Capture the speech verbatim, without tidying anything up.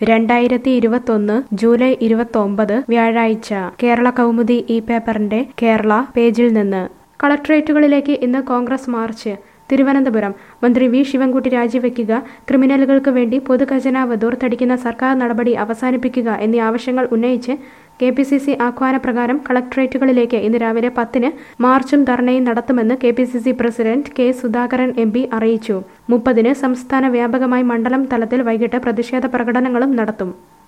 രണ്ടായിരത്തി ഇരുപത്തൊന്ന് ജൂലൈ ഇരുപത്തൊമ്പത് വ്യാഴാഴ്ച കേരള കൗമുദി ഈ പേപ്പറിന്റെ കേരള പേജിൽ നിന്ന് കളക്ടറേറ്റുകളിലേക്ക് ഇന്ന് കോൺഗ്രസ് മാർച്ച്. തിരുവനന്തപുരം മന്ത്രി വി ശിവൻകുട്ടി രാജിവെക്കുക, ക്രിമിനലുകൾക്ക് വേണ്ടി പൊതുഖജനാവ് ദൂർത്തടിക്കുന്ന സർക്കാർ നടപടി അവസാനിപ്പിക്കുക എന്നീ ആവശ്യങ്ങൾ ഉന്നയിച്ച് കെ പി സി സി ആഹ്വാനപ്രകാരം കളക്ടറേറ്റുകളിലേക്ക് ഇന്ന് രാവിലെ പത്തിന് മാർച്ചും ധർണയും നടത്തുമെന്ന് K P C C president K Sudhakaran M P അറിയിച്ചു. മുപ്പതിന് സംസ്ഥാന വ്യാപകമായി മണ്ഡലം തലത്തിൽ വൈകിട്ട് പ്രതിഷേധ പ്രകടനങ്ങളും നടത്തും.